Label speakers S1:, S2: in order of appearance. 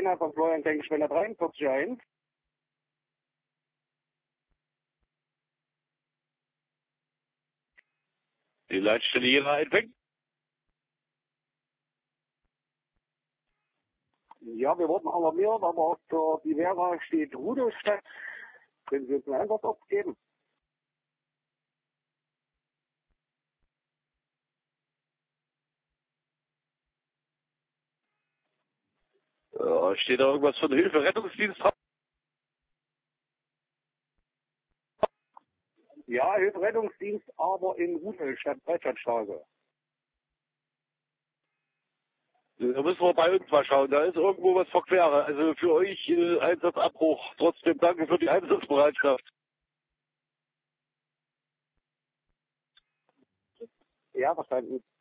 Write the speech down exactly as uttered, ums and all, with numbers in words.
S1: Arena von Florian Denkschweller dreiundvierzig eins.
S2: Die Leitstelle hier entweckt.
S1: Ja, wir wurden alarmiert, aber auf der die Vera steht Rudolstadt. Können Sie uns eine Antwort abgeben?
S2: Ja, steht da irgendwas von Hilfe, Rettungsdienst?
S1: Ja, Hilfsrettungsdienst, aber in Rudolstadt, Breitscheidstraße.
S2: Da müssen wir bei uns mal schauen. Da ist irgendwo was verquere. Also für euch äh, Einsatzabbruch. Trotzdem danke für die Einsatzbereitschaft.
S1: Ja, verstanden.